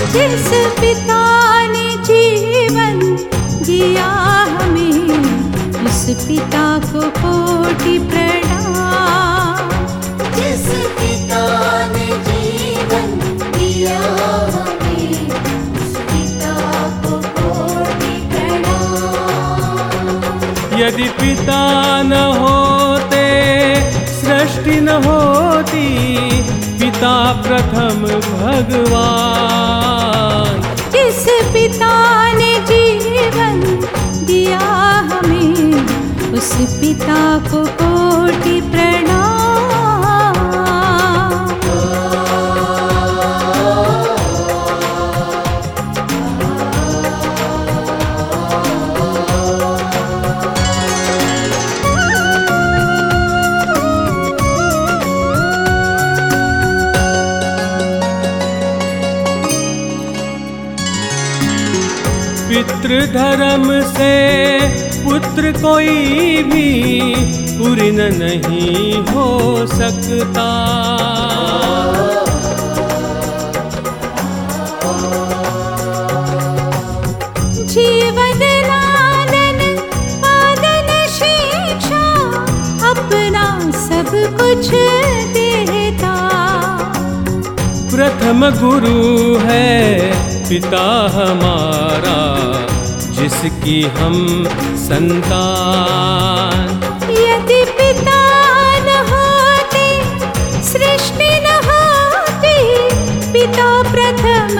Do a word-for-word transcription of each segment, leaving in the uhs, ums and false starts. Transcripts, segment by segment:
जिस पिता ने जीवन दिया हमें, उस पिता को कोटि प्रणाम। जिस पिता ने जीवन दिया हमें, उस पिता को कोटि प्रणाम। यदि पिता न होते सृष्टि न होती, पिता प्रथम भगवान। जिस पिता ने जीवन दिया हमें, उस पिता को कोटि प्रणाम। पितृधर्म से पुत्र कोई भी पूर्ण नहीं हो सकता। जीवन लालन पालन शिक्षा अपना सब कुछ देता। प्रथम गुरु है पिता हमारा, जिसकी हम संतान। यदि पिता न होते सृष्टि न होती, पिता प्रथम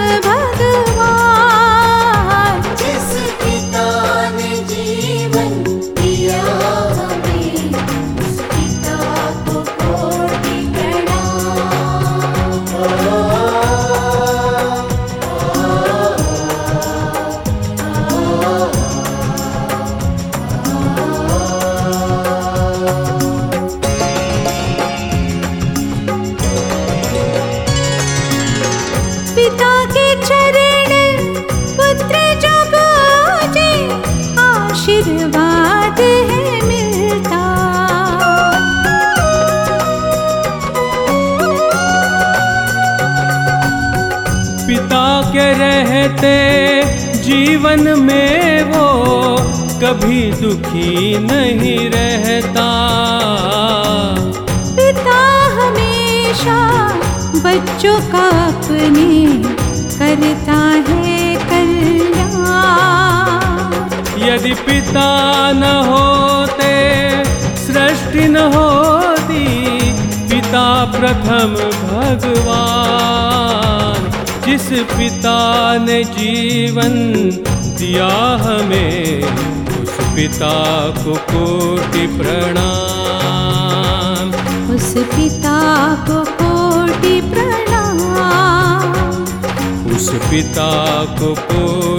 भगवान। जिस पिता ने जीवन दिया हमें, उस पिता को कोटि प्रणाम। पिता के चरण पुत्र जो पूजे, आशीर्वाद है मिलता। पिता के रहते जीवन में वो कभी दुखी नहीं रहता। पिता हमेशा बच्चों का अपने करता है कल्याण। यदि पिता न होते सृष्टि न होती, पिता प्रथम भगवान। जिस पिता ने जीवन दिया हमें, उस पिता को कोटि प्रणाम। उस पिता को कोटि प्रणाम। उस पिता को कोटि